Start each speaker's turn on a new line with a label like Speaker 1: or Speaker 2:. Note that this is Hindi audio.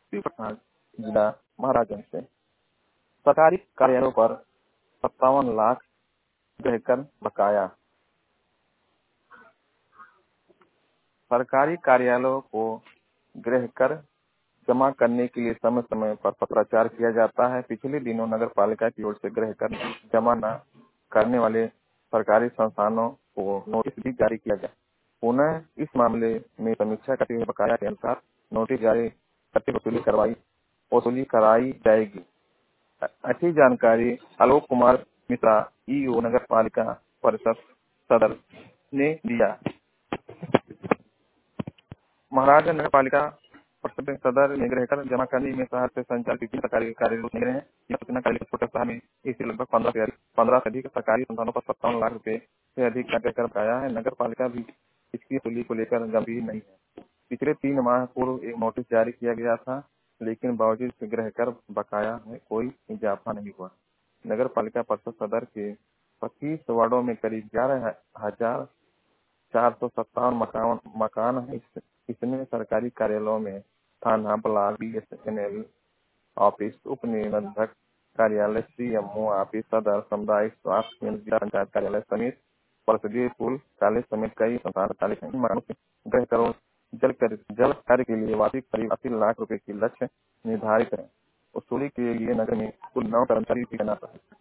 Speaker 1: शिव प्रसाद, जिला महाराजगंज से। सरकारी कार्यालयों पर 57 लाख गृहकर बकाया। सरकारी कार्यालयों को गृहकर जमा करने के लिए समय समय पर पत्राचार किया जाता है। पिछले दिनों नगर पालिका की ओर से गृहकर जमा न करने वाले सरकारी संस्थानों को नोटिस भी जारी किया गया। पुनः इस मामले में समीक्षा करते हुए बकाया के अनुसार नोटिस जारी करके वसूली कराई जाएगी। अच्छी जानकारी आलोक कुमार मिश्रा, ईओ नगर पालिका परिषद सदर ने दिया। महाराजगंज नगर पालिका परिषद सदर ने गृहकर जमा करने में शहर से संचालित विभिन्न सरकारी कार्यालयों रहे हैं। यह सूचना कार्यालय छोटे शहर में इससे लगभग 15 से अधिक सरकारी संस्थानों पर 57 लाख रुपए से अधिक का गृहकर बकाया है। नगर पालिका भी इसकी वसूली को लेकर गंभीर नहीं है। पिछले 3 माह पूर्व एक नोटिस जारी किया गया था, लेकिन बावजूद गृहकर बकाया में कोई इजाफा नहीं हुआ। नगर पालिका परिषद सदर के 25 वार्डों में करीब 11,457 मकान है। इसमें सरकारी कार्यालयों में थाना, ब्लॉक, BSNL ऑफिस, उप निबंधक कार्यालय, CMO ऑफिस, सदर, सामुदायिक स्वास्थ्य केंद्र, जिला पंचायत कार्यालय समेत परिषदीय स्कूल, कॉलेज समेत कई संस्थान संचालित हैं। मकानों के गृहकरों जल कार्य के लिए वार्षिक करीब 80 लाख रुपए की लक्ष्य निर्धारित है। वसूली के लिए नगर में कुल 9 कर्मचारी भी तैनात है।